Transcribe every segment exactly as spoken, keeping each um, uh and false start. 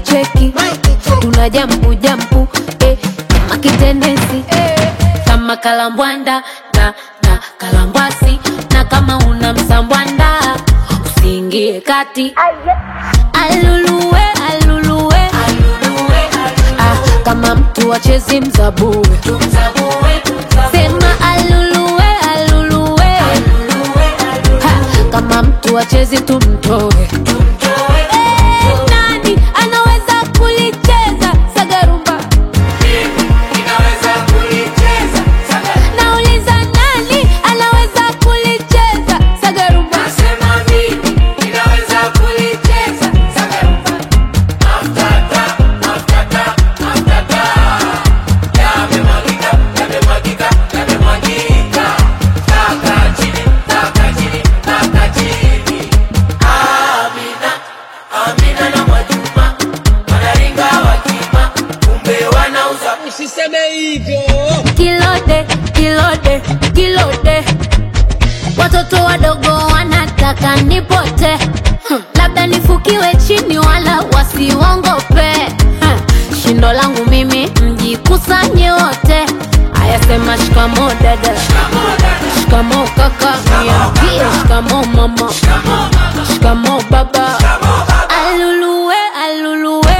cheki, tuna jampu jampu, eh, kama kitendensi, eh, kama kalambwanda na na kalambwasi, na kama una msambwanda usiingie kati. Aluluwe aluluwe, ah, kama mtu achezi mzabue, sema aluluwe aluluwe, ha, kama mtu achezi tumtoe. Eh, nani anaweza kulicheza sagarumba? Mimi ninaweza kulicheza sagarumba. Nauliza nani anaweza kulicheza sagarumba? Nasema mimi ninaweza kulicheza sagarumba. Aftata, aftata, aftata. Yamemwagika, yamemwagika, yamemwagika. Taka chini, taka chini, taka chini. Amina, Amina na Mwajuma wanaringa wakima, kumbe wanauza. Usiseme hivyo. Kilode, kilode, kilode, watoto wadogo wanataka nipote, hmm. Labda nifukiwe chini wala wasiwongope, hmm. Shindo langu mimi mjikusanye wote. Aya sema shikamo dada, shikamo kaka, niambie shikamo mama, shikamo baba. Aluluwe aluluwe,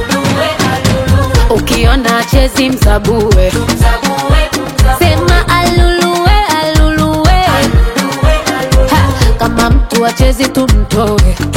ukiona chezi msabue, sema aluluwe aluluwe, ha, kama mtu achezi tumtoe.